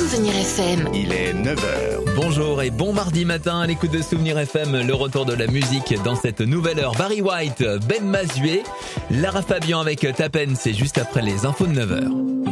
Souvenir FM. Il est 9h. Bonjour et bon mardi matin à l'écoute de Souvenir FM, le retour de la musique dans cette nouvelle heure. Barry White, Ben Mazué, Lara Fabian avec Ta peine, c'est juste après les infos de 9h.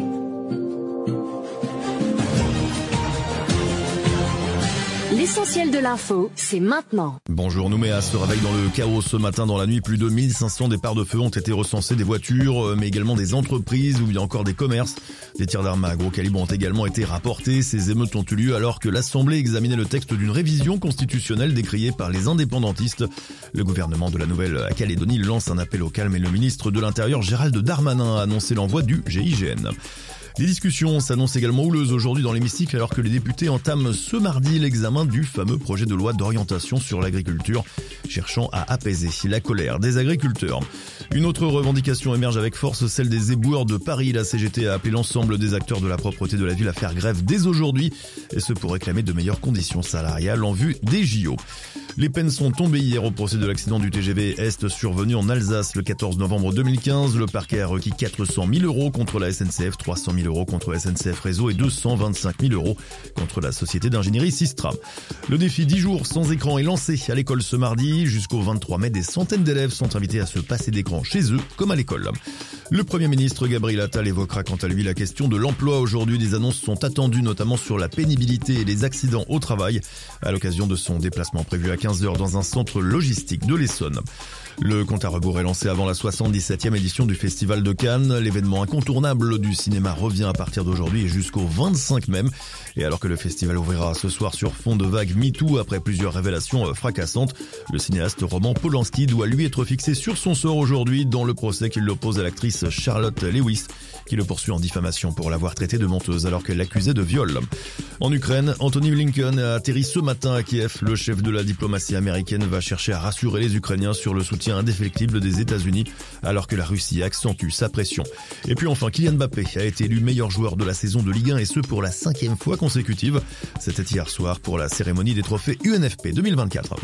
L'essentiel de l'info, c'est maintenant. Bonjour, Nouméa se réveille dans le chaos ce matin. Dans la nuit, plus de 1500 départs de feu ont été recensés, des voitures, mais également des entreprises ou bien encore des commerces. Des tirs d'armes à gros calibre ont également été rapportés. Ces émeutes ont eu lieu alors que l'Assemblée examinait le texte d'une révision constitutionnelle décriée par les indépendantistes. Le gouvernement de la Nouvelle-Calédonie lance un appel au calme et le ministre de l'Intérieur Gérald Darmanin a annoncé l'envoi du GIGN. Les discussions s'annoncent également houleuses aujourd'hui dans l'hémicycle alors que les députés entament ce mardi l'examen du fameux projet de loi d'orientation sur l'agriculture, cherchant à apaiser la colère des agriculteurs. Une autre revendication émerge avec force, celle des éboueurs de Paris. La CGT a appelé l'ensemble des acteurs de la propreté de la ville à faire grève dès aujourd'hui, et ce pour réclamer de meilleures conditions salariales en vue des JO. Les peines sont tombées hier au procès de l'accident du TGV Est survenu en Alsace le 14 novembre 2015. Le parquet a requis 400 000 € contre la SNCF, 300 000 € contre SNCF Réseau et 225 000 € contre la société d'ingénierie Sistra. Le défi 10 jours sans écran est lancé à l'école ce mardi. Jusqu'au 23 mai, des centaines d'élèves sont invités à se passer d'écran chez eux comme à l'école. Le Premier ministre Gabriel Attal évoquera quant à lui la question de l'emploi. Aujourd'hui, des annonces sont attendues notamment sur la pénibilité et les accidents au travail à l'occasion de son déplacement prévu à 15h dans un centre logistique de l'Essonne. Le compte à rebours est lancé avant la 77e édition du Festival de Cannes. L'événement incontournable du cinéma revient à partir d'aujourd'hui et jusqu'au 25 mai. Et alors que le festival ouvrira ce soir sur fond de vague MeToo après plusieurs révélations fracassantes, le cinéaste Roman Polanski doit lui être fixé sur son sort aujourd'hui dans le procès qu'il oppose à l'actrice Charlotte Lewis, qui le poursuit en diffamation pour l'avoir traité de menteuse alors qu'elle l'accusait de viol. En Ukraine, Antony Blinken a atterri ce matin à Kiev. Le chef de la diplomatie américaine va chercher à rassurer les Ukrainiens sur le soutien indéfectible des États-Unis alors que la Russie accentue sa pression. Et puis enfin, Kylian Mbappé a été élu meilleur joueur de la saison de Ligue 1 et ce pour la 5e fois consécutive. C'était hier soir pour la cérémonie des trophées UNFP 2024.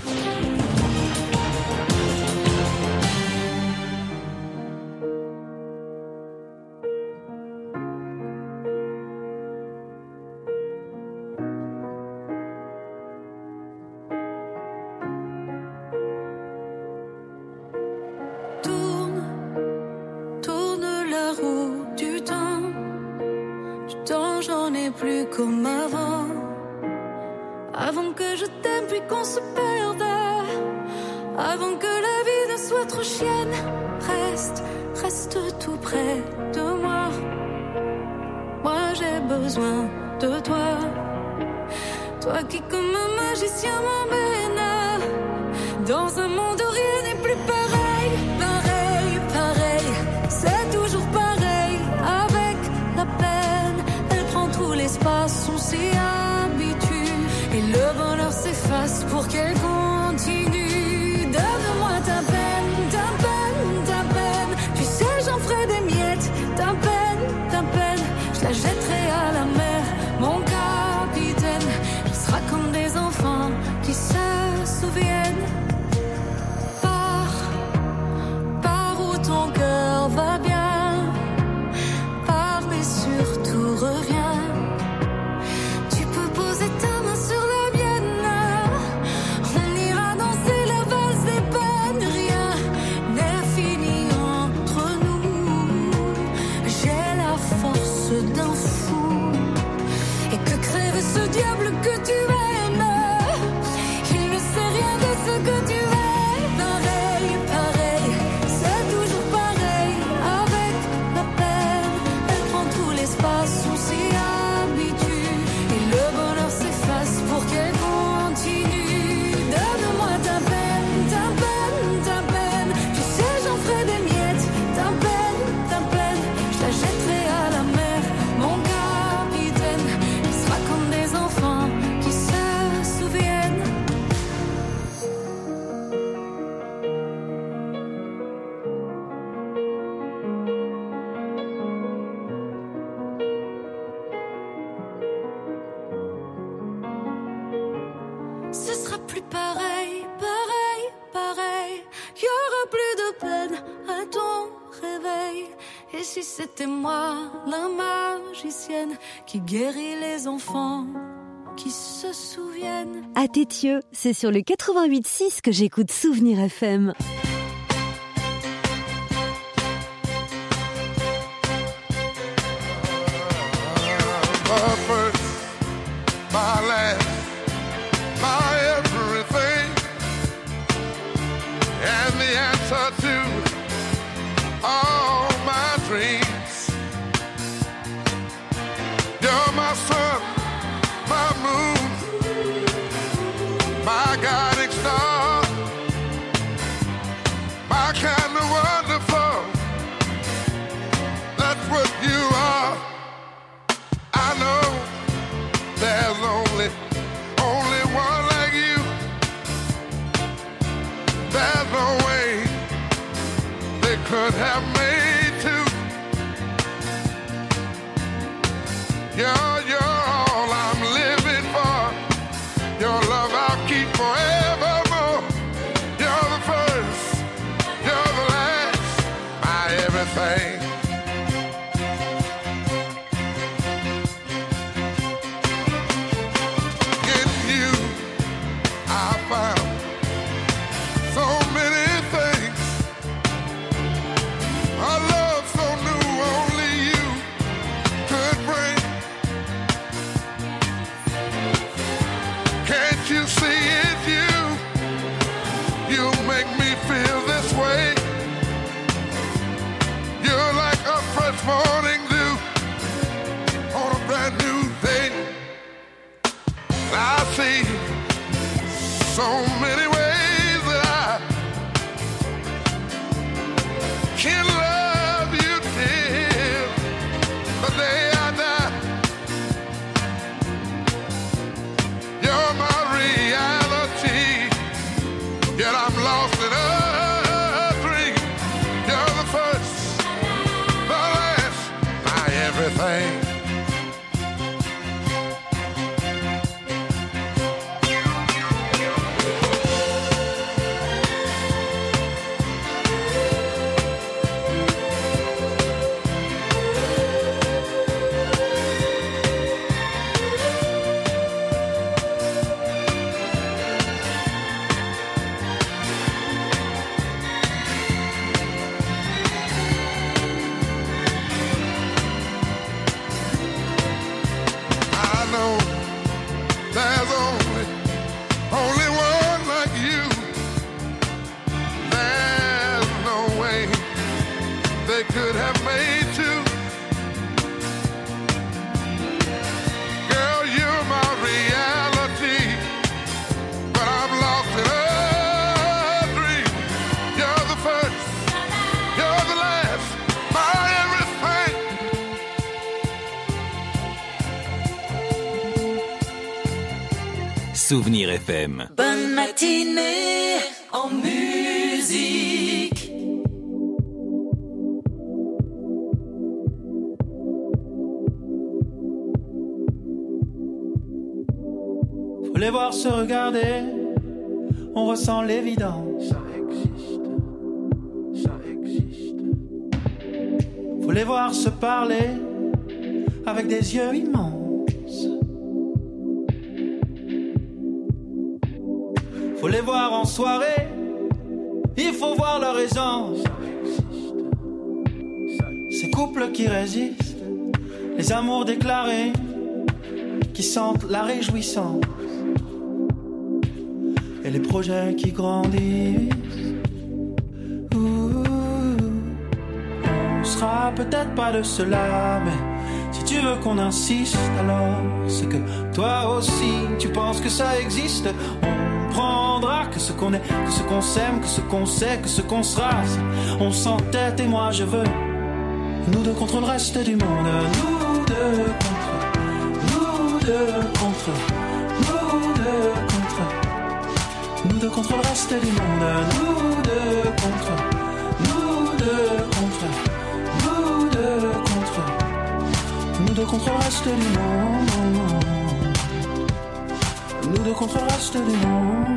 J'en ai plus comme avant. Avant que je t'aime puis qu'on se perde. Avant que la vie ne soit trop chienne. Reste tout près de moi. Moi j'ai besoin de toi. Toi qui comme un magicien m'emmène dans un monde où rien n'est plus pareil. Pareil, c'est toujours pareil. Avec la peine, elle prend tout l'espace, on s'y habitue. Et le bonheur s'efface pour qu'elle continue. Donne-moi ta peine. Tu sais, j'en ferai des miettes. Ta peine, je la jetterai à la mer. Mon capitaine, il sera comme des enfants qui se souviennent. Par où ton cœur va bien. Pars mais surtout reviens. Tu peux poser ta main sur la mienne. On ira danser la valse des peines. Rien n'est fini entre nous. J'ai la force d'un fou. si c'était moi, la magicienne, qui guérit les enfants qui se souviennent. À Tétieux, c'est sur le 88.6 que j'écoute Souvenir FM. My last, my everything, and the answer to all my dreams. You're my sun, my moon, my guiding star, my kind of wonderful. That's what you are. I know there's only one like you. There's no way they could have made two. You're all I'm living for. Your love I'll keep forevermore. You're the first, you're the last, my everything. Morning dew on a brand new day. I see so many ways that I can love you till the day I die. You're my reality, yet I'm lost in a dream. You're the first, everything. Could have made two. Girl, you're my reality, but I'm lost in a dream. You're the first, you're the last, my everything. Souvenir FM. Bonne matinée en musique. Les voir se regarder, on ressent l'évidence. Ça existe. Faut les voir se parler avec des yeux immenses. Faut les voir en soirée, il faut voir leur aisance. Ces couples qui résistent, les amours déclarés, qui sentent la réjouissance. Et les projets qui grandissent. On sera peut-être pas de cela, mais si tu veux qu'on insiste, alors c'est que toi aussi tu penses que ça existe. On prendra que ce qu'on est, que ce qu'on s'aime, que ce qu'on sait, que ce qu'on sera. On s'entête et moi je veux nous deux contre le reste du monde. Nous deux contre, nous deux contre, nous deux contre. Nous deux contre le reste du monde. Nous deux contre, nous deux contre, nous deux contre, nous deux contre le reste du monde. Nous deux contre le reste du monde.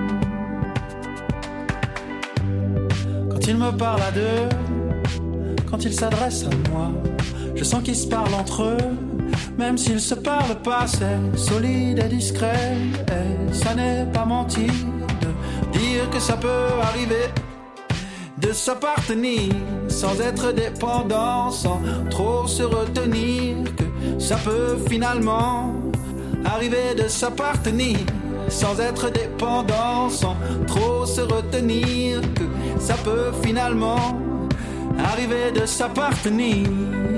Quand il me parle à deux, quand ils s'adressent à moi. Je sens qu'ils se parlent entre eux, même s'ils se parlent pas. C'est solide et discret, et ça n'est pas mentir de dire que ça peut arriver de s'appartenir sans être dépendant, sans trop se retenir, que ça peut finalement arriver de s'appartenir sans être dépendant, sans trop se retenir, que ça peut finalement arriver de s'appartenir.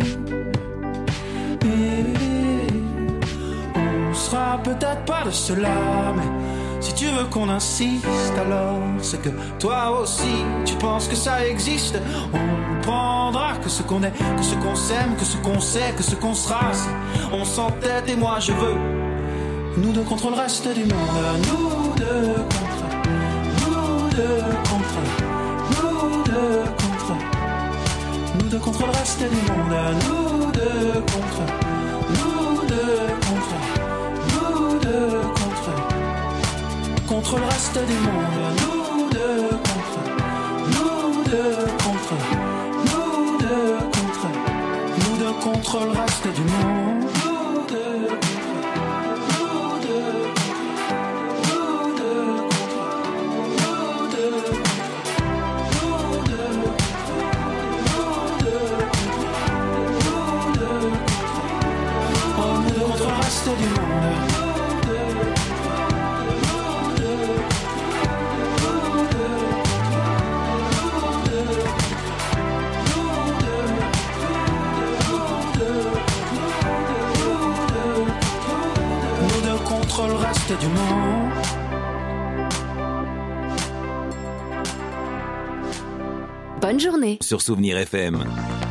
On sera peut-être pas de cela, mais si tu veux qu'on insiste, alors c'est que toi aussi tu penses que ça existe. On prendra que ce qu'on est, que ce qu'on s'aime, que ce qu'on sait, que ce qu'on sera. Si on s'entête et moi je veux nous deux contre le reste du monde. Nous deux contre, nous deux contre, nous deux contre, nous deux contre le reste du monde. Nous deux contre, nous deux contre, nous deux contre le reste du monde. Nous deux contre, nous deux contre, nous deux contre, nous deux contre le reste du monde. Nous deux du monde. Nous deux contre le reste du monde. Bonne journée sur Souvenir FM.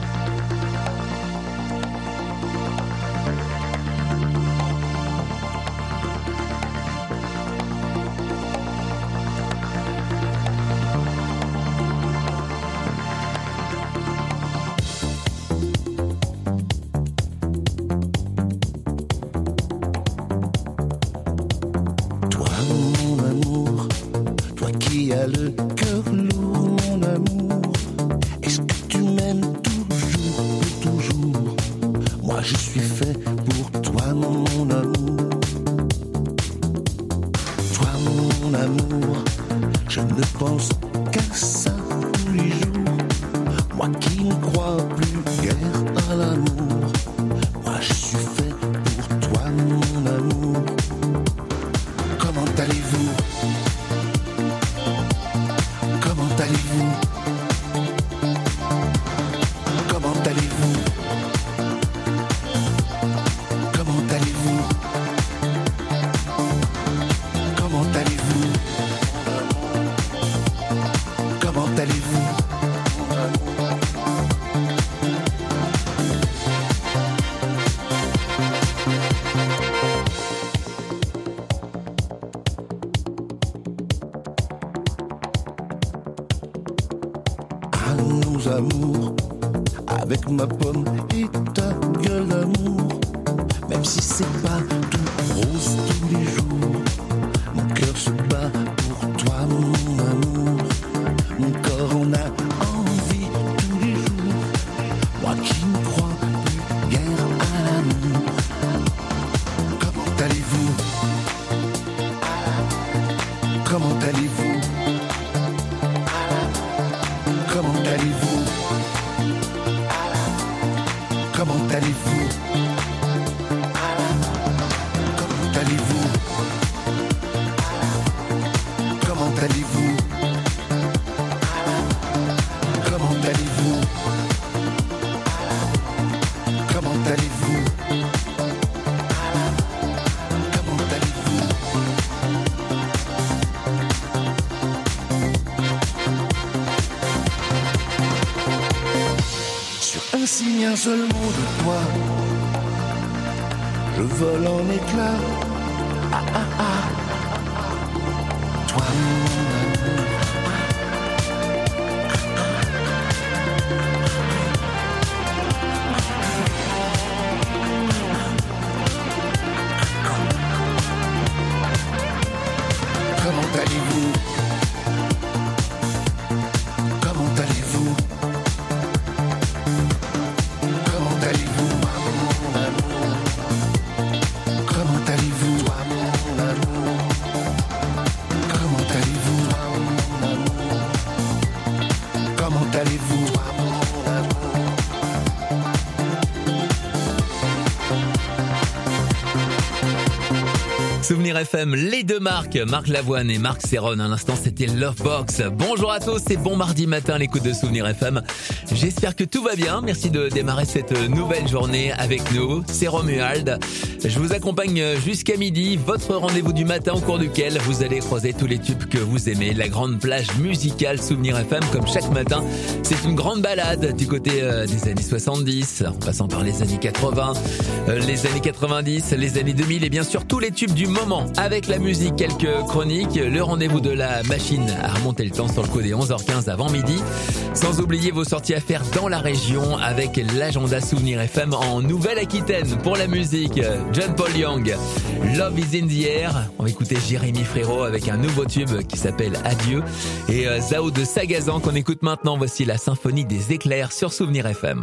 Amour, avec ma pomme et ta gueule d'amour, même si c'est pas tout rose tous les jours, mon cœur se bat pour toi mon amour, mon corps en a envie tous les jours, moi qui ne crois plus guère à l'amour. Comment allez-vous? Comment allez-vous? Comment allez-vous? Comment allez-vous? Comment allez-vous? Comment allez-vous? Comment allez-vous? Comment allez-vous? Comment allez-vous? Sur un signe, un seul mot de toi, je vole en éclats. Ah ah ah, toi mon amour. Comment allez-vous? Comment allez-vous? Souvenir FM, les deux Marc Lavoine et Marc Serron. À l'instant, c'était Lovebox. Bonjour à tous, c'est bon mardi matin à l'écoute de Souvenir FM. J'espère que tout va bien. Merci de démarrer cette nouvelle journée avec nous. C'est Romuald. Je vous accompagne jusqu'à midi. Votre rendez-vous du matin au cours duquel vous allez croiser tous les tubes que vous aimez. La grande plage musicale Souvenir FM, comme chaque matin. C'est une grande balade du côté des années 70, en passant par les années 80, les années 90, les années 2000 et bien sûr tous les tubes du moment. Avec la musique, quelques chroniques, le rendez-vous de la machine à remonter le temps sur le coup des 11h15 avant midi. Sans oublier vos sorties à faire dans la région avec l'agenda Souvenir FM en Nouvelle-Aquitaine pour la musique. John Paul Young, Love is in the air. On va écouter Jérémy Frérot avec un nouveau tube qui s'appelle Adieu. Et Zao de Sagazan qu'on écoute maintenant. Voici la symphonie des éclairs sur Souvenir FM.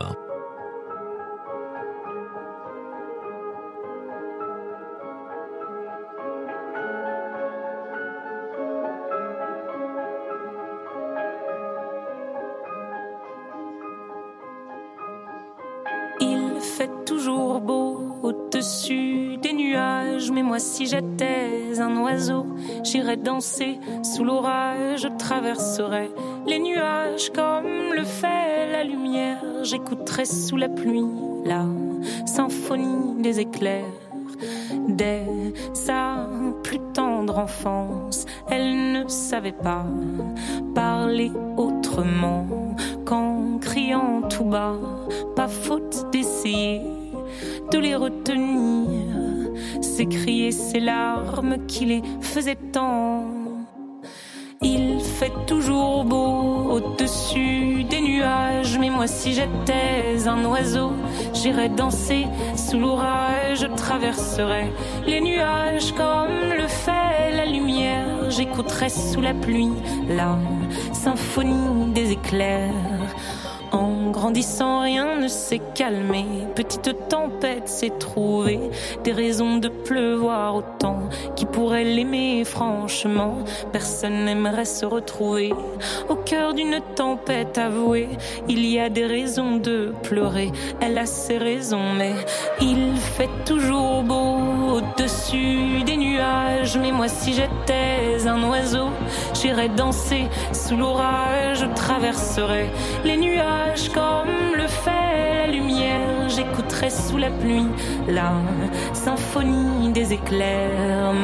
Toujours beau au-dessus des nuages, mais moi si j'étais un oiseau, j'irais danser sous l'orage, je traverserais les nuages comme le fait la lumière, j'écouterais sous la pluie la symphonie des éclairs. Dès sa plus tendre enfance, elle ne savait pas parler autrement qu'en criant tout bas. Pas faute d'essayer de les retenir, s'écrier ces larmes qui les faisaient tant. Il fait toujours beau au-dessus des nuages, mais moi si j'étais un oiseau, j'irais danser sous l'orage, je traverserais les nuages comme le fait la lumière, j'écouterais sous la pluie la symphonie des éclairs. En grandissant, rien ne s'est calmé. Petite tempête s'est trouvée. Des raisons de pleuvoir autant. Qui pourrait l'aimer franchement? Personne n'aimerait se retrouver au cœur d'une tempête avouée. Il y a des raisons de pleurer. Elle a ses raisons, mais il fait toujours beau au-dessus des nuages. Mais moi, si j'étais un oiseau, j'irais danser sous l'orage. Je traverserais les nuages comme le fait la lumière, j'écouterai sous la pluie la symphonie des éclairs.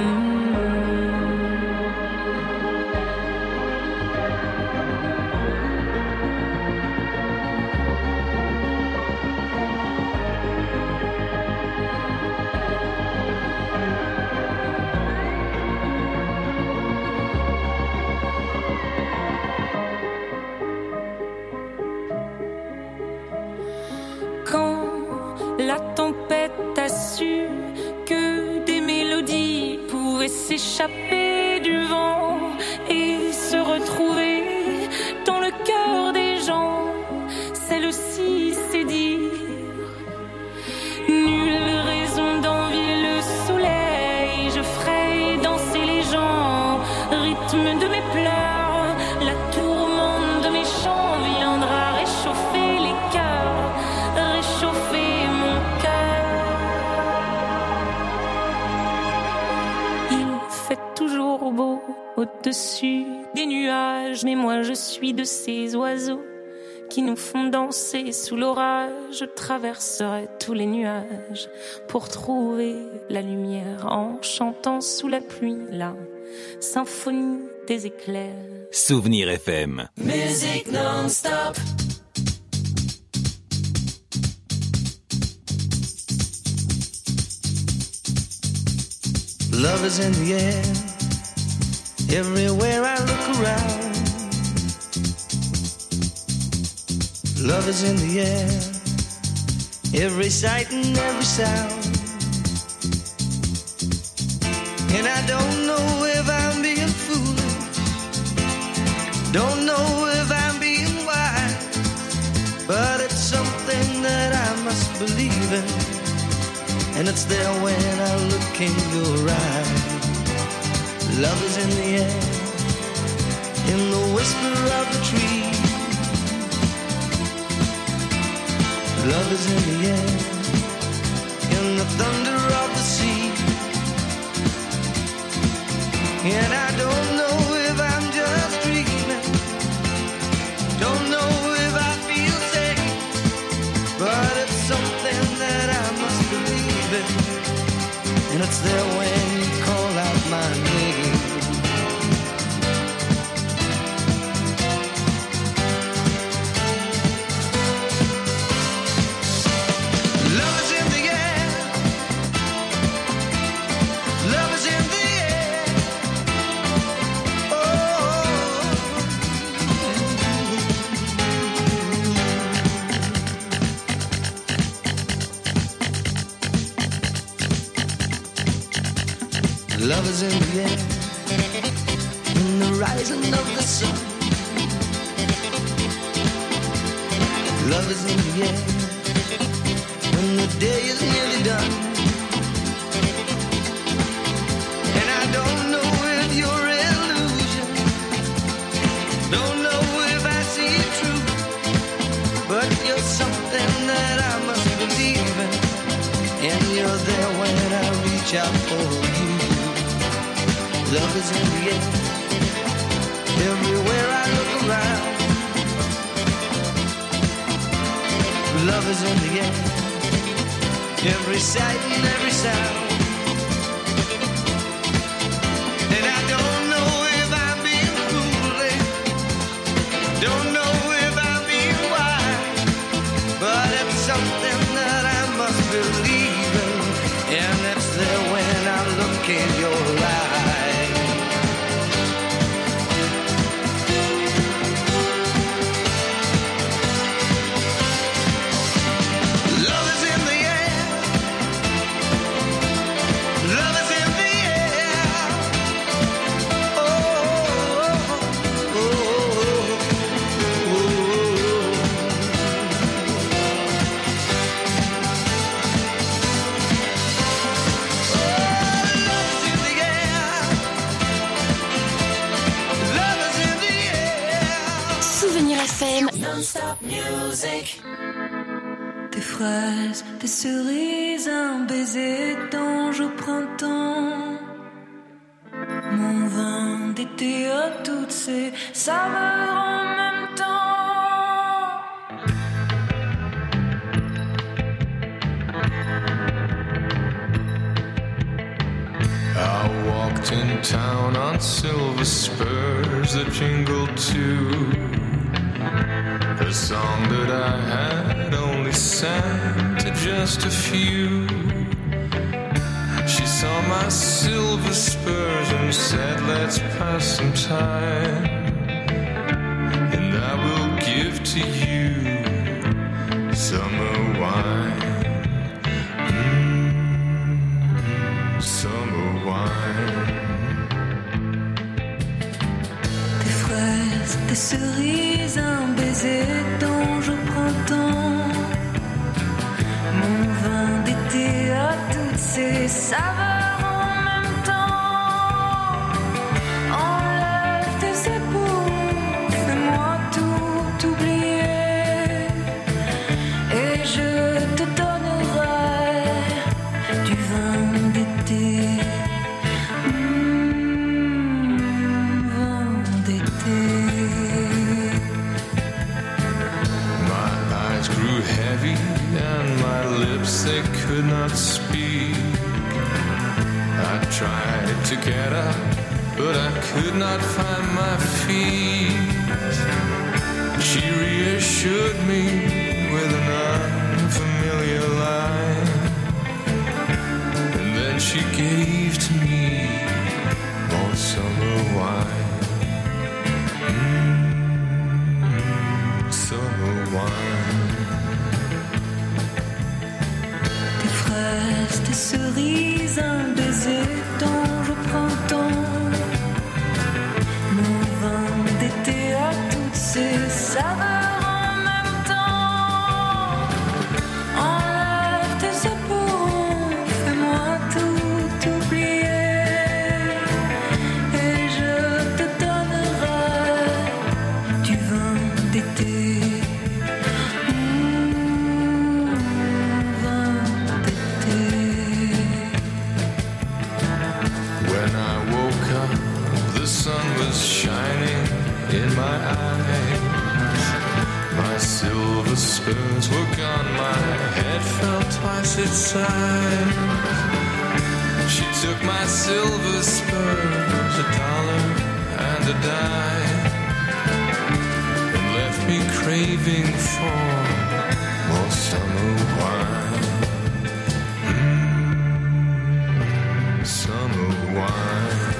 La tempête a su que des mélodies pouvaient s'échapper du vent et se retrouver dans le cœur des gens. Celle-ci c'est dire nulle raison d'envier le soleil. Je ferai danser les gens, rythme de mes pleurs. La tourmente de mes chants viendra réchauffer les cœurs, réchauffer beau au-dessus des nuages, mais moi je suis de ces oiseaux qui nous font danser sous l'orage. Je traverserai tous les nuages pour trouver la lumière en chantant sous la pluie la symphonie des éclairs. Souvenir FM. Musique non-stop. Love is in the air. Everywhere I look around, love is in the air. Every sight and every sound. And I don't know if I'm being foolish, don't know if I'm being wise, but it's something that I must believe in, and it's there when I look in your eyes. Love is in the air, in the whisper of the tree. Love is in the air, in the thunder of the sea. it's there when you call out my name. Love is in the air. Love is in the air. Oh. Love is in the air, in the rising of the sun. Love is in the air, when the day is nearly done. And I don't know if you're illusion, don't know if I see it true, but you're something that I must believe in, and you're there when I reach out for you. Love is in the air, everywhere I look around. Love is in the air, every sight and every sound. And I don't know if I'm being foolish, don't know if I'm being wise, but it's something that I must believe in, and it's there when I look in your eyes. Non-stop music. Des fraises, des cerises, un baiser d'ange au printemps. Mon vin d'été à toutes ces saveurs en même temps. I walked in town on silver spurs that jingled too. A song that I had only sang to just a few. She saw my silver spurs and said, let's pass some time, and I will give to you summer wine. Summer wine. Des fraises, des cerises, un baiser d'ange au printemps. Mon vin d'été à toutes ces saveurs en même temps. Enlève tes épaules, fais-moi tout oublier, et je te donnerai du vin d'été. Vin d'été. Heavy and my lips, they could not speak. I tried to get up, but I could not find my feet. She reassured me with an unfamiliar line, and then she gave to me all summer wine. Summer wine. Des cerises, un baiser d'ange au printemps. Mon vin d'été à toutes ces saveurs en même temps. Enlève tes épaules, fais-moi tout oublier, et je te donnerai du vin d'été. In my eyes, my silver spurs were gone, my head felt twice its size. She took my silver spurs, $1 and a dime, and left me craving for more summer wine. Summer wine.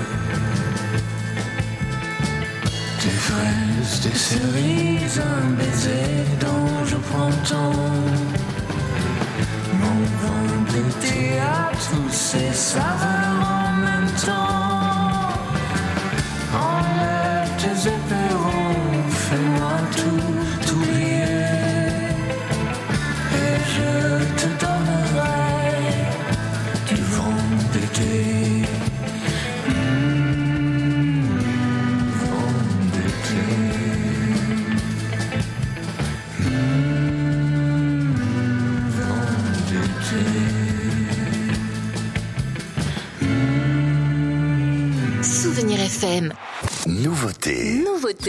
Des fraises, des cerises, un baiser dont je prends ton. Mon vin d'été à tous ces saveurs en même temps. Enlève tes éperons, fais-moi tout oublier. Et je te donnerai du vent d'été. Vent d'été. Vent d'été. Souvenir FM. Nouveauté.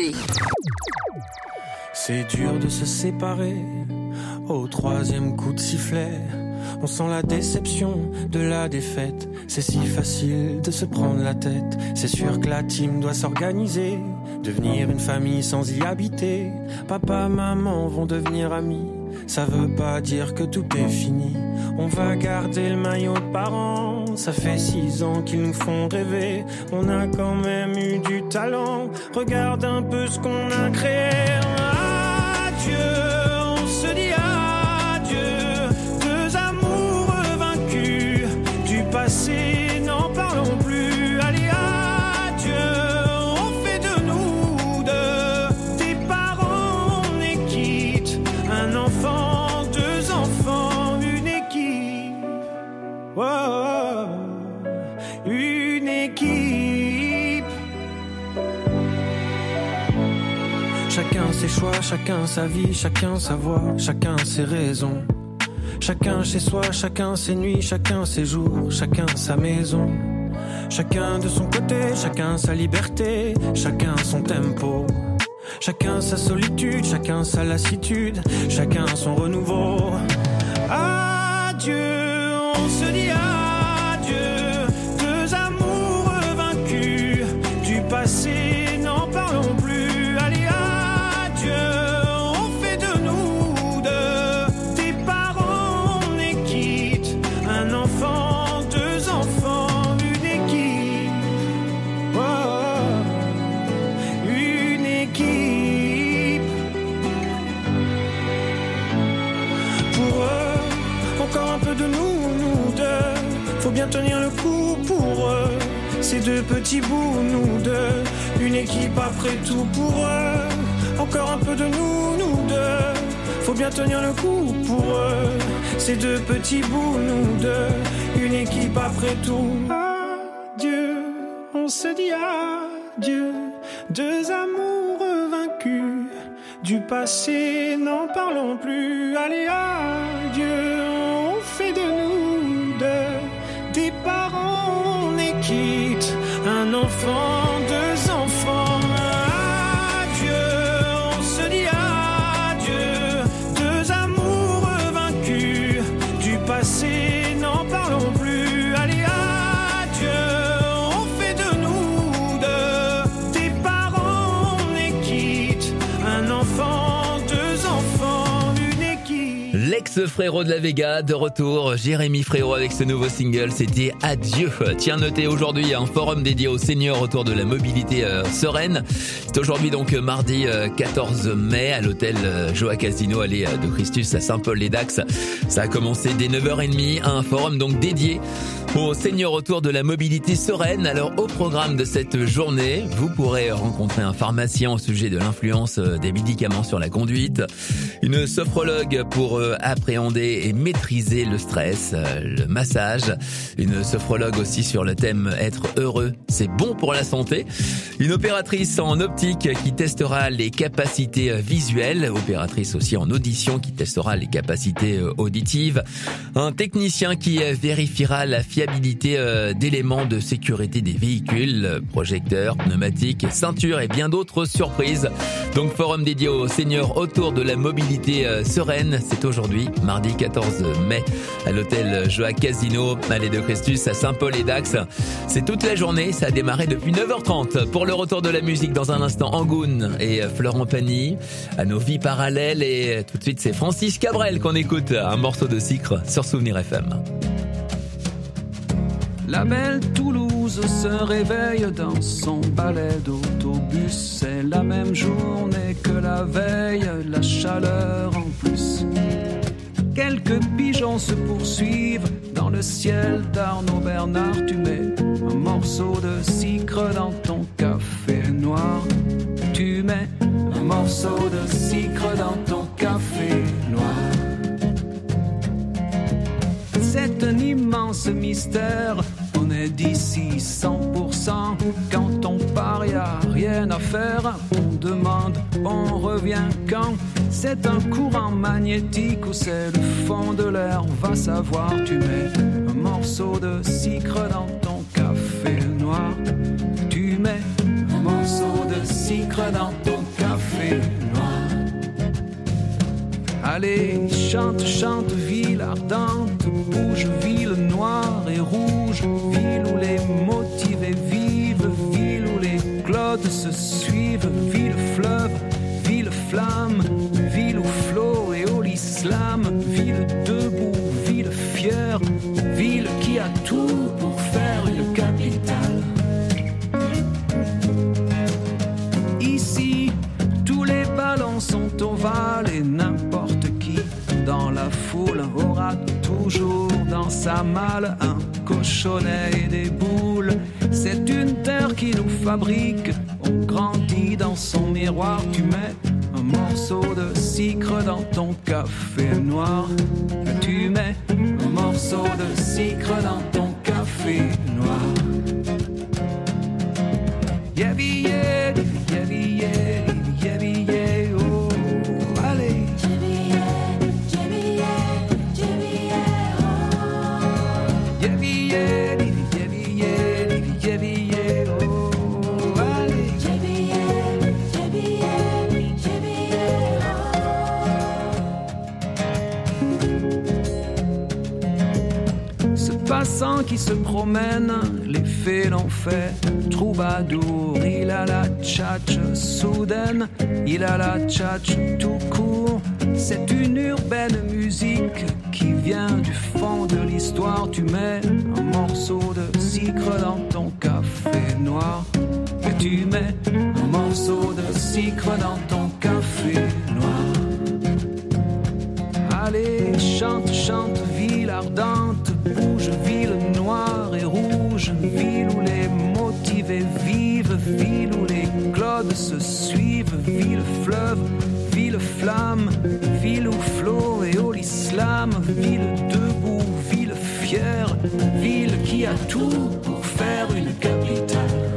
C'est dur de se séparer au 3e coup de sifflet. On sent la déception de la défaite. C'est si facile de se prendre la tête. C'est sûr que la team doit s'organiser, devenir une famille sans y habiter. Papa, maman vont devenir amis. Ça veut pas dire que tout est fini. On va garder le maillot de parents. Ça fait 6 ans qu'ils nous font rêver. On a quand même eu du talent. Regarde un peu ce qu'on a créé. Adieu, on se dit adieu. 2 amours vaincus. Du passé, n'en parlons plus. Allez, adieu, on fait de nous deux des parents, on est quitte. Un enfant, 2 enfants, une équipe. Oh, une équipe. Chacun ses choix, chacun sa vie, chacun sa voix, chacun ses raisons. Chacun chez soi, chacun ses nuits, chacun ses jours, chacun sa maison. Chacun de son côté, chacun sa liberté, chacun son tempo. Chacun sa solitude, chacun sa lassitude, chacun son renouveau. Adieu, on se dit adieu. 2 amours vaincus. Du passé, n'en parlons plus. Allez, adieu, on fait de nous deux des parents, on est quitte. Un enfant, 2 enfants, une équipe. Oh, une équipe. Pour eux, encore un peu de nous deux. Faut bien tenir le coup pour eux. Ces 2 petits bouts, nous deux. Une équipe après tout pour eux. Encore un peu de nous deux. Faut bien tenir le coup pour eux. Ces 2 petits bouts, nous deux. Une équipe après tout. Adieu, on se dit adieu. 2 amours vaincus. Du passé, n'en parlons plus. Allez, adieu, on fait de nous deux des parents, on est quitte. Un enfant, 2 enfants. Adieu, on se dit adieu. 2 amours vaincus. Du passé, n'en parlons plus. Allez, adieu, on fait de nous deux des parents, on est quitte. Un enfant, 2 enfants, une équipe. L'ex-frérot de la Vega, de retour, Jérémy Frérot avec ce nouveau single, c'était Adieu. Tiens, notez aujourd'hui un forum dédié aux seniors autour de la mobilité sereine. C'est aujourd'hui donc mardi 14 mai à l'hôtel Joa Casino, allée de Christus à Saint-Paul-les-Dax. Ça a commencé dès 9h30, un forum donc dédié aux seniors autour de la mobilité sereine. Alors au programme de cette journée, vous pourrez rencontrer un pharmacien au sujet de l'influence des médicaments sur la conduite, une sophrologue pour appréhender et maîtriser le stress, le massage, une sophrologue aussi sur le thème être heureux, c'est bon pour la santé, une opératrice en optique qui testera les capacités visuelles, opératrice aussi en audition qui testera les capacités auditives, un technicien qui vérifiera la fiabilité fiabilité d'éléments de sécurité des véhicules, projecteurs, pneumatiques, ceintures et bien d'autres surprises. Donc forum dédié aux seniors autour de la mobilité sereine, c'est aujourd'hui, mardi 14 mai, à l'hôtel Joa Casino, allée de Christus à Saint-Paul-et-Dax. C'est toute la journée, ça a démarré depuis 9h30. Pour le retour de la musique dans un instant, Angoune et Florent Pagny, à nos vies parallèles, et tout de suite c'est Francis Cabrel qu'on écoute, un morceau de Sucre sur Souvenir FM. La belle Toulouse se réveille dans son balai d'autobus. C'est la même journée que la veille, la chaleur en plus. Quelques pigeons se poursuivent dans le ciel d'Arnaud Bernard. Tu mets un morceau de sucre dans ton café noir. Tu mets un morceau de sucre dans ton café noir. C'est un immense mystère, on est d'ici 100%. Quand on part, y a rien à faire. On demande, on revient quand. C'est un courant magnétique ou c'est le fond de l'air, on va savoir. Tu mets un morceau de sucre dans ton café noir. Tu mets un morceau de sucre dans ton café noir. Allez, chante, chante, ville ardente, bouge, ville noire et rouge, ville où les motivés vivent, ville où les clodes se suivent, ville fleuve, ville flamme, ville où flot et au l'islam, ville debout, ville fière, ville qui a tout pour faire une capitale. Ici, tous les ballons sont ovales et n'importe qui dans la foule aura toujours dans sa malle un cochonnet et des boules. C'est une terre qui nous fabrique, on grandit dans son miroir. Tu mets un morceau de sucre dans ton café noir. Tu mets un morceau de sucre dans ton café noir. Yebi yebi yebi yebi yebi yebi oh allez. Yebi yebi yebi yebi yebi yebi oh allez. Yebi yebi yebi oh. Ce passant qui se promène, les fées l'ont fait. Troubadour, il a la tchatche soudaine, il a la tchatche tout court. C'est une urbaine musique qui vient du fond de l'histoire. Tu mets un morceau de sucre dans ton café noir. Et tu mets un morceau de sucre dans ton café noir. Allez, chante, chante, ville ardente, bouge, ville noire et rouge, ville où les motivés vivent, ville où les clodes se suivent, ville fleuve, ville flamme, ville où flot et au l'islam, ville debout, ville fière, ville qui a tout pour faire une capitale.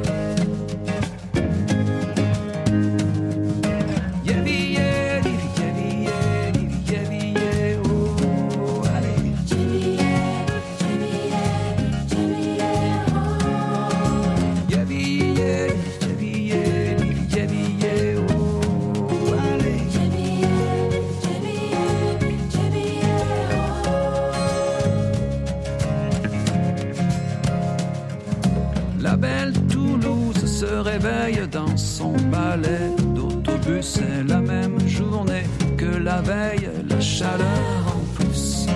Réveille dans son balai d'autobus. C'est la même journée que la veille, la chaleur en plus.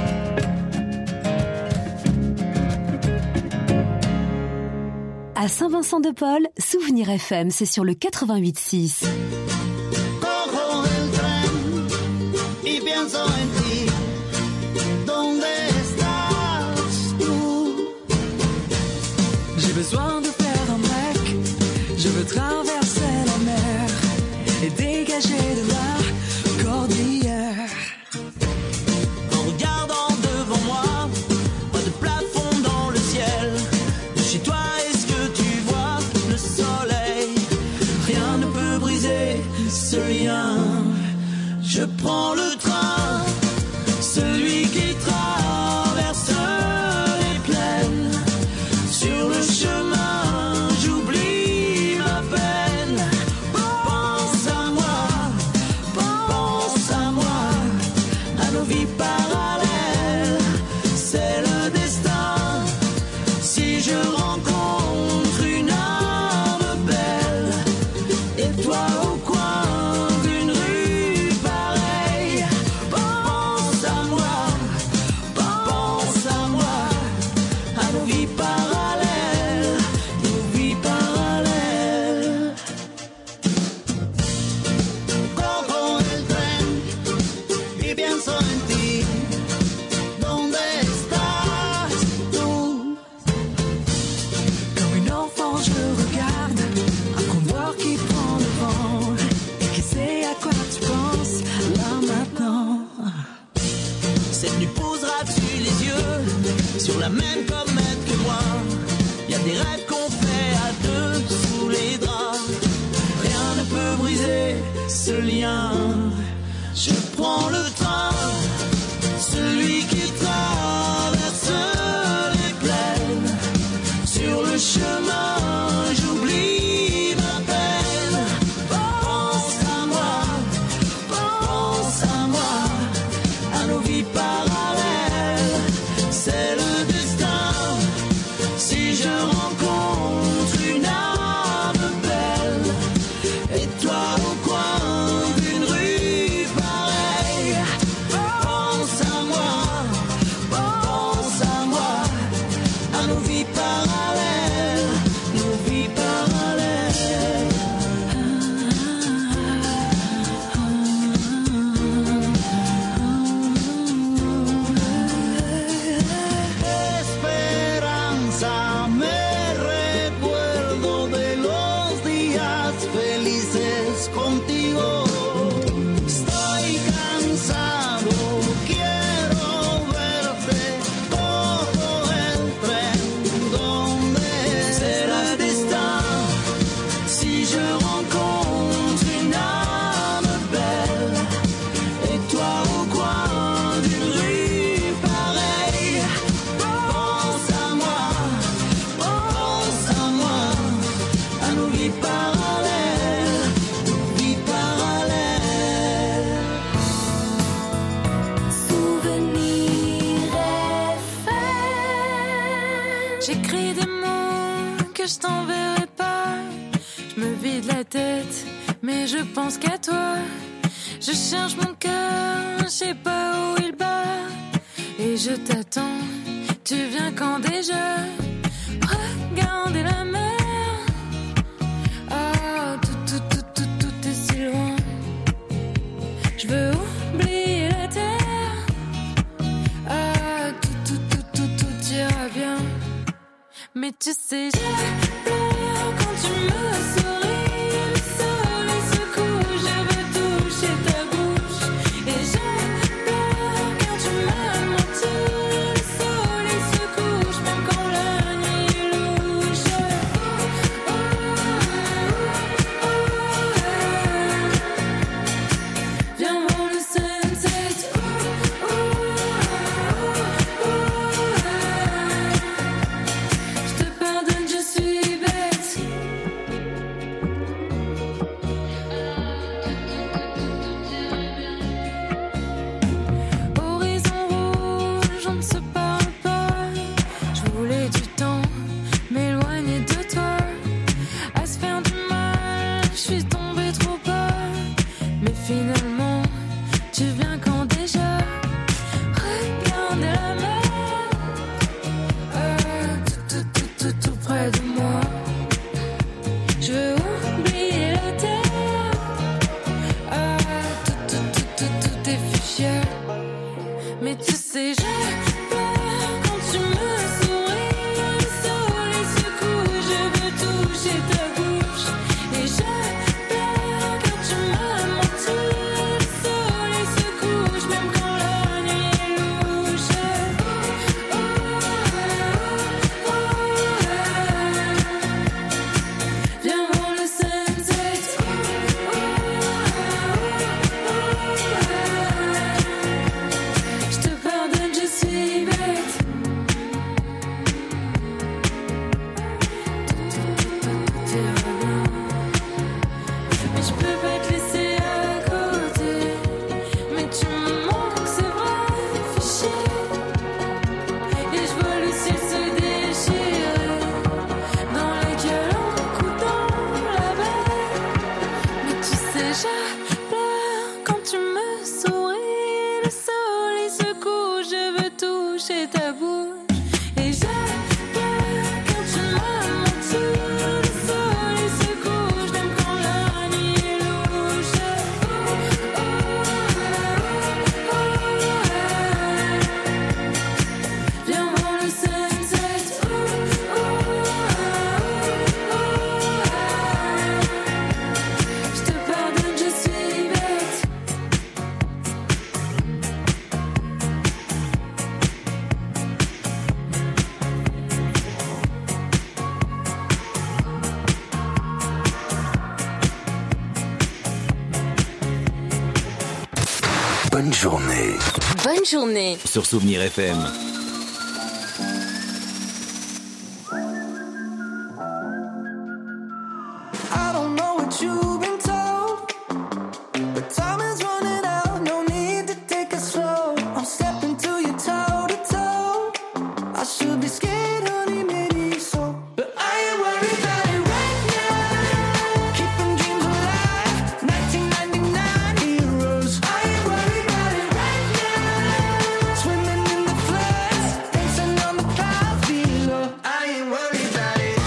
À Saint-Vincent-de-Paul, Souvenir FM, c'est sur le 88.6. Cojo el tren y pienso en ti. ¿Dónde estás tú? J'ai besoin de faire un break. Je veux traverser la mer et dégager de la cordillère. En regardant devant moi, pas de plafond dans le ciel. De chez toi, est-ce que tu vois le soleil? Rien ne peut briser ce lien. Je prends le train, celui qui traverse les plaines. sur la même comète que moi. Y a des rêves qu'on fait à deux sous les draps. Rien ne peut briser ce lien. Je prends le train, celui qui traverse les plaines. Sur le chemin, j'oublie ma peine. Pense à moi, à nos vies parallèles. C'est le destin. Si je rencontre une âme belle, et toi au coin d'une rue pareille, pense à moi, à nos vies parallèles, nos vies parallèles. Esperanza, me recuerdo de los días felices contigo. Estoy cansado, quiero verte todo el tren. ¿Dónde será el destin? Si je rencontre une âme belle, et toi au coin d'une rue pareille, pense à moi, à nos vies parallèles, nos vies parallèles. Souvenir FM. J'écris des mots que je t'enverrai pas. Je me vide la tête, mais je pense qu'à toi. Je cherche mon cœur, je sais pas où il bat. Et je t'attends, tu viens quand déjà? Regardez la mer. Ah, tout est si loin. Je veux oublier la terre. Ah, tout ira bien. Mais tu sais, j'ai peur quand tu me souris. Le soleil se couche, je veux toucher ta bouche. Et j'ai peur quand tu m'as menti. Le soleil se couche, même quand la nuit est louche. Viens voir le sunset. Je te pardonne, je suis bête. bonne journée. Bonne journée. Sur Souvenir FM. I don't know what you've been told, but time is running out. No need to take it slow. I'm stepping to you toe to toe. I should be scared, honey, maybe so, but I ain't worried about it right now. Keeping dreams alive, 1999 heroes. I ain't worried about it right now. Swimming in the floods, dancing on the clouds below. I ain't worried about it.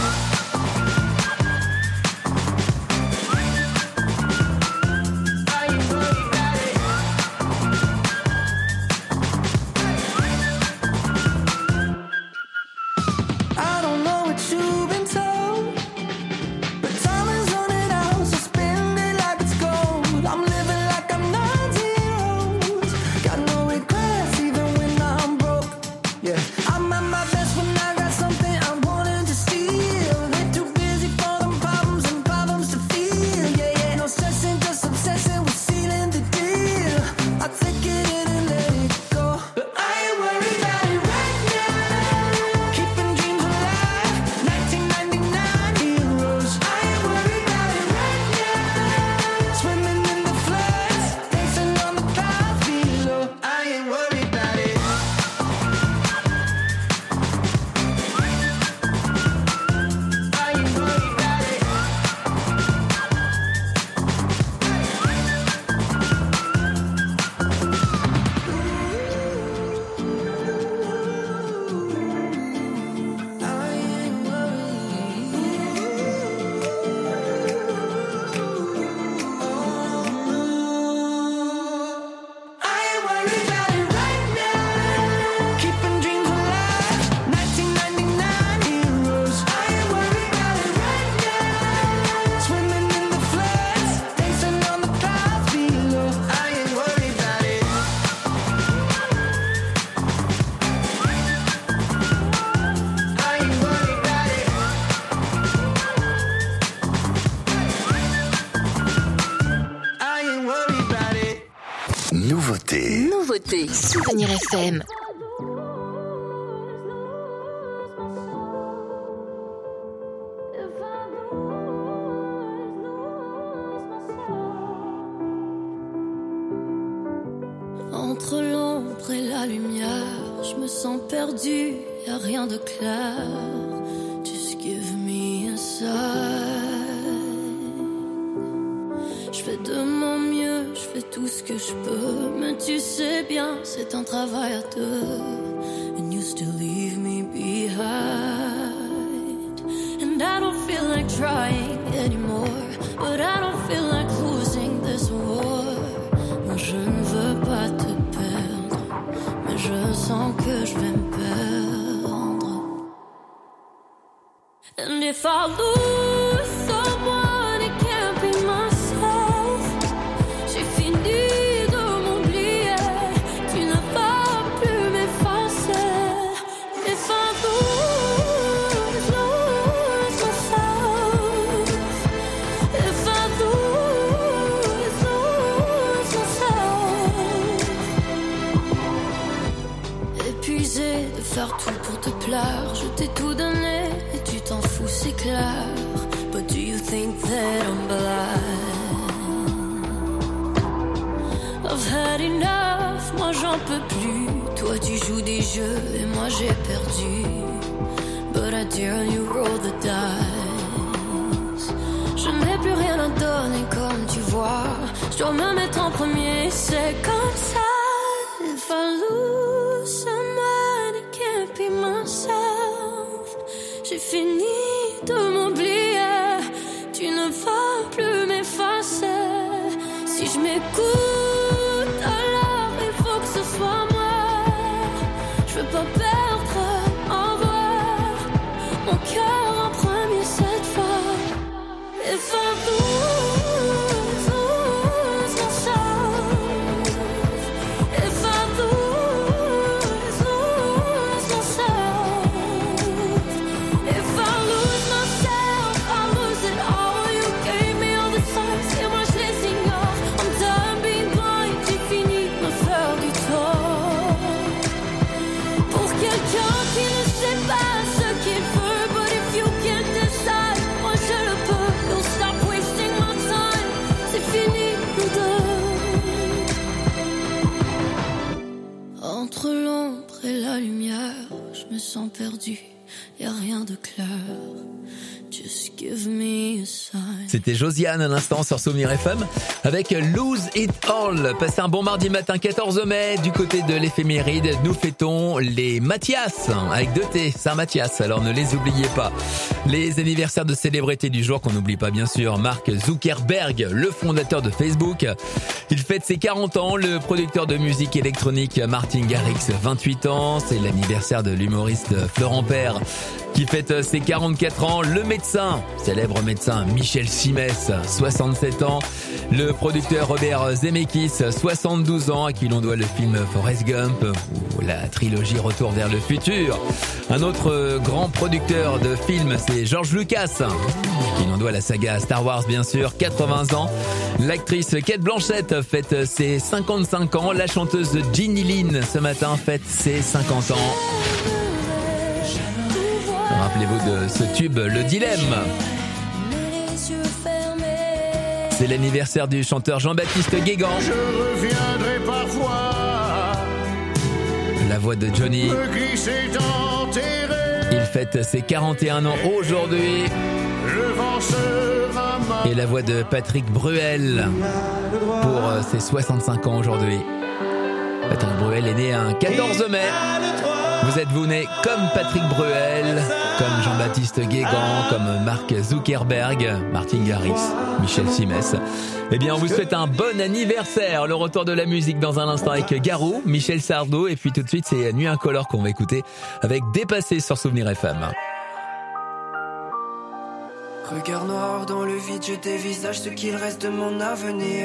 I don't know what you've been told, but time is running out, so spend it like it's gold. I'm living like I'm 90 got no regrets even when I'm broke. Yeah, I'm at my best when I got something I wanted to steal. Way too busy for them problems and problems to feel. Yeah, yeah, no stressing, just obsessing with sealing the deal. I take it in and let it go, but I ain't worried about it right now. Keeping dreams alive, 1999 heroes. I ain't worried about it right now. Swimming in the floods, dancing on the clouds below. I ain't worried about it. I ain't worried about it. I ain't worried about it right now. Keeping dreams alive, 1999 heroes. I ain't worried about it right now. Swimming in the floods, dancing on the clouds below. I ain't worried about it. I ain't worried about it. I ain't worried about it. Nouveauté. Nouveauté. Souvenir FM. Entre l'ombre et la lumière, je me sens perdue, y a rien de clair. Just give me a sign. Je fais de mon mieux, je fais tout ce que je peux, mais tu sais bien, c'est un travail à deux. And you still leave me behind. And I don't feel like trying anymore, but I don't feel like losing this war. Moi je ne veux pas te perdre, mais je sens que je vais me perdre. And if I lose someone, it can't be myself. J'ai fini de m'oublier, tu ne vas plus m'effacer. If I lose myself, if I lose myself. Épuisé de faire tout pour te plaire, je t'ai tout donné et tu t'en fous, c'est clair. But do you think that I'm blind? I've had enough, moi j'en peux plus. Toi tu joues des jeux et moi j'ai perdu. But I dare you roll the dice. Je n'ai plus rien à donner comme tu vois. Je dois me mettre en premier, c'est comme ça. If I lose someone, it can't be myself. J'ai fini de m'oublier, tu ne vas plus m'effacer. Si je m'écoute, alors il faut que ce soit moi. Je veux pas perdre en voir mon cœur en premier cette fois. If I lose myself, if I lose myself, if I lose myself, I lose it all. You gave me all the signs, et moi je les ignore. I'm done being la lumière, je me sens perdu, y a rien de clair. Just give me a sign. C'était Josiane à l'instant sur Souvenir FM avec Lose It All. Passez un bon mardi matin 14 mai du côté de l'éphéméride. Nous fêtons les Mathias avec 2 T, Saint-Mathias. Alors ne les oubliez pas. Les anniversaires de célébrités du jour qu'on n'oublie pas bien sûr. Mark Zuckerberg, le fondateur de Facebook. Il fête ses 40 ans. Le producteur de musique électronique Martin Garrix, 28 ans. C'est l'anniversaire de l'humoriste Florent Père qui fête ses 44 ans. Le médecin, célèbre médecin Michel Simès, 67 ans. Le producteur Robert Zemeckis, 72 ans, à qui l'on doit le film Forrest Gump ou la trilogie Retour vers le futur. Un autre grand producteur de films, c'est George Lucas, à qui l'on doit la saga Star Wars bien sûr, 80 ans. L'actrice Cate Blanchett fête ses 55 ans. La chanteuse Ginny Lynn, ce matin, fête ses 50 ans. Rappelez-vous de ce tube, Le Dilemme. C'est l'anniversaire du chanteur Jean-Baptiste Guégan. Je reviendrai parfois. La voix de Johnny. Il fête ses 41 ans aujourd'hui. Et la voix de Patrick Bruel pour ses 65 ans aujourd'hui. Patrick Bruel est né un 14 mai. Vous êtes-vous né comme Patrick Bruel, comme Jean-Baptiste Guégan, comme Mark Zuckerberg, Martin Garrix, Michel Simès? Eh bien, on vous souhaite un bon anniversaire. Le retour de la musique dans un instant avec Garou, Michel Sardou, et puis tout de suite, c'est Nuit Incolore qu'on va écouter avec Dépassé sur Souvenir FM. Regard noir dans le vide, je dévisage ce qu'il reste de mon avenir.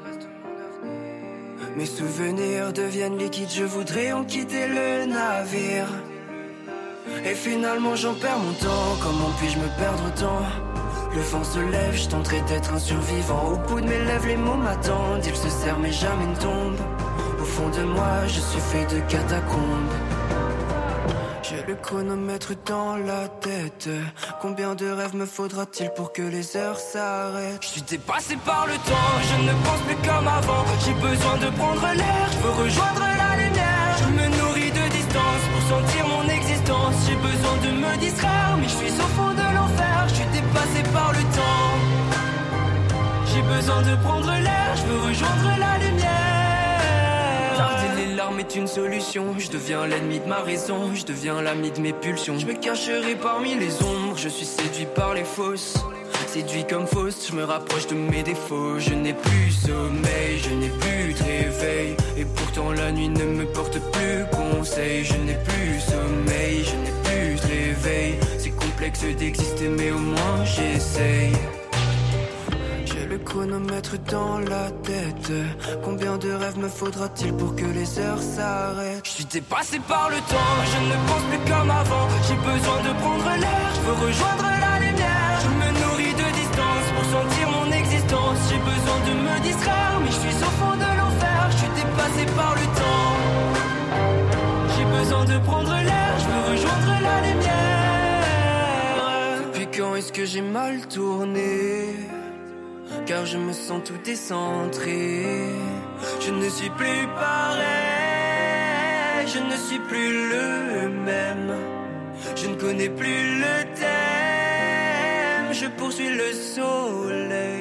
Mes souvenirs deviennent liquides, je voudrais en quitter le navire. Et finalement j'en perds mon temps, comment puis-je me perdre autant? Le vent se lève, je tenterai d'être un survivant. Au bout de mes lèvres, les mots m'attendent, ils se serrent mais jamais ne tombent. Au fond de moi, je suis fait de catacombes. J'ai le chronomètre dans la tête. Combien de rêves me faudra-t-il pour que les heures s'arrêtent? Je suis dépassé par le temps, je ne pense plus comme avant. J'ai besoin de prendre l'air, je veux rejoindre la lumière. Je me nourris de distance pour sentir mon existence. J'ai besoin de me distraire, mais je suis au fond de l'enfer. Je suis dépassé par le temps. J'ai besoin de prendre l'air, je veux rejoindre la lumière. Tarder les larmes est une solution. Je deviens l'ennemi de ma raison, je deviens l'ami de mes pulsions. Je me cacherai parmi les ombres, je suis séduit par les fausses. Séduit comme fausse, je me rapproche de mes défauts. Je n'ai plus sommeil, je n'ai plus de réveil. Et pourtant la nuit ne me porte plus conseil. Je n'ai plus sommeil, je n'ai plus de réveil. C'est complexe d'exister mais au moins j'essaye. Le chronomètre dans la tête. Combien de rêves me faudra-t-il pour que les heures s'arrêtent? Je suis dépassé par le temps, je ne pense plus comme avant. J'ai besoin de prendre l'air, je veux rejoindre la lumière. Je me nourris de distance pour sentir mon existence. J'ai besoin de me distraire, mais je suis au fond de l'enfer. Je suis dépassé par le temps. J'ai besoin de prendre l'air, je veux rejoindre la lumière. Depuis quand est-ce que j'ai mal tourné? Car je me sens tout décentré. Je ne suis plus pareil, je ne suis plus le même. Je ne connais plus le thème, je poursuis le soleil.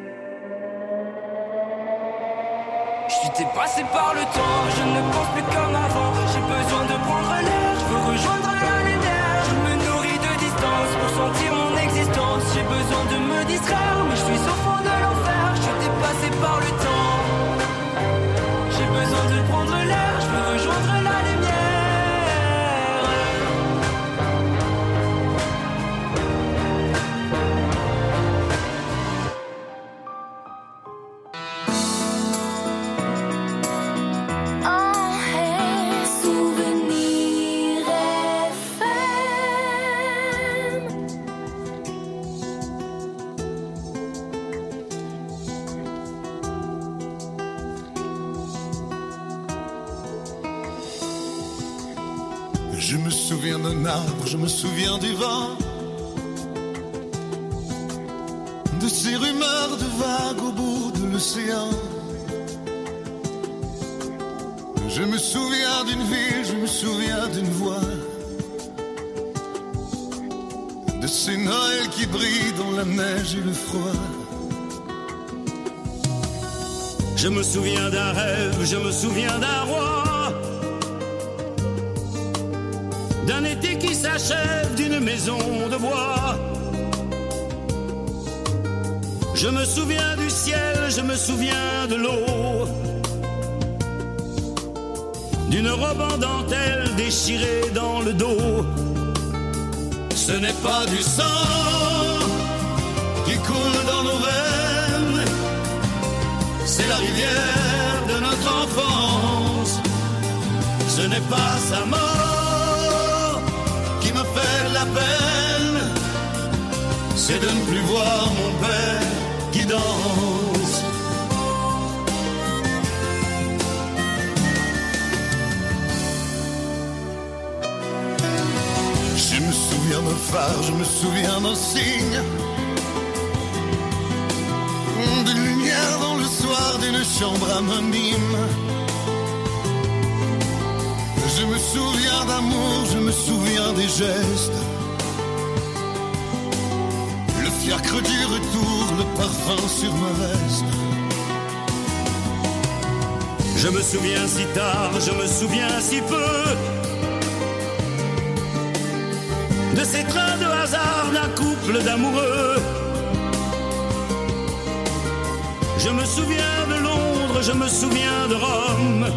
Je suis dépassé par le temps, je ne pense plus comme avant. J'ai besoin de prendre l'air, je veux rejoindre la lumière. Je me nourris de distance pour sentir mon existence. J'ai besoin de me distraire, mais je suis au fond de l'enfer. Je suis dépassé par le temps. J'ai besoin de prendre l'air, je veux rejoindre la lumière. Je me souviens d'un arbre, je me souviens du vent, de ces rumeurs de vagues au bout de l'océan. Je me souviens d'une ville, je me souviens d'une voix, de ces Noëls qui brillent dans la neige et le froid. Je me souviens d'un rêve, je me souviens d'un roi, d'un été qui s'achève, d'une maison de bois. Je me souviens du ciel, je me souviens de l'eau, d'une robe en dentelle déchirée dans le dos. Ce n'est pas du sang qui coule dans nos veines, c'est la rivière de notre enfance. Ce n'est pas sa mort qui me fait la peine, c'est de ne plus voir mon père qui danse. Je me souviens d'un phare, je me souviens d'un signe, d'une lumière dans le soir d'une chambre anonyme. Je me souviens d'amour, je me souviens des gestes, le fiacre du retour, le parfum sur ma veste. Je me souviens si tard, je me souviens si peu, de ces trains de hasard d'un couple d'amoureux. Je me souviens de Londres, je me souviens de Rome,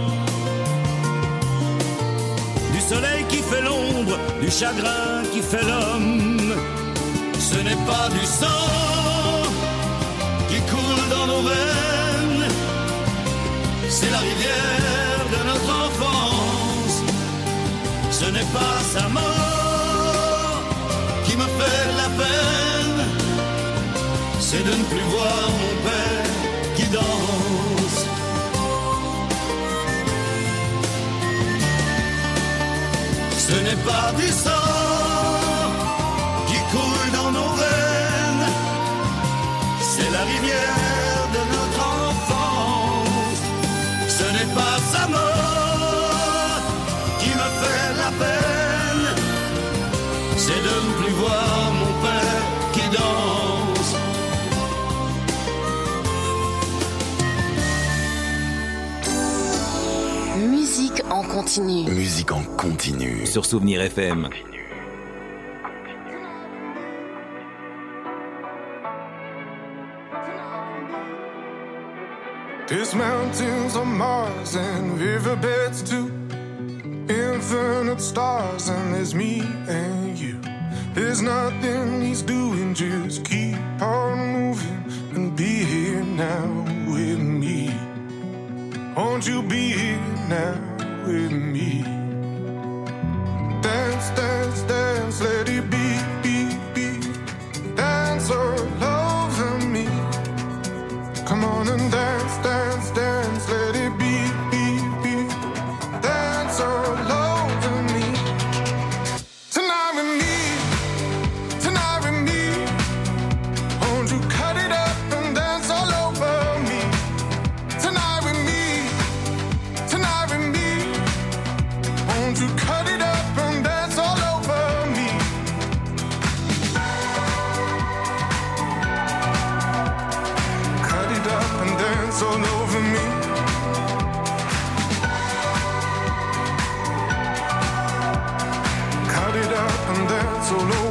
du soleil qui fait l'ombre, du chagrin qui fait l'homme. Ce n'est pas du sang qui coule dans nos veines, c'est la rivière de notre enfance. Ce n'est pas sa mort qui me fait la peine, c'est de ne plus voir mon père qui danse. Ce n'est pas du sang qui coule dans nos veines, c'est la rivière de notre enfance. Ce n'est pas sa mort qui me fait la peine, c'est de ne plus voir mon père qui danse. Musique en continu. Musique en continu. Sur Souvenir FM. There's mountains on Mars and riverbeds too, infinite stars, and there's me and you. There's nothing he's doing, just keep on moving and be here now with me. Won't you be here now with me? Dance, dance, dance, let it be, be, be. Dance all over me. Come on and dance, dance, dance, let it be, be, be. Dance all over me. Tonight with me, tonight with me. Won't you cut it up and dance all over me? Tonight with me, tonight with me. Won't you cut it up and dance all over me? Cut it up and dance all over me. Cut it up and dance all over me.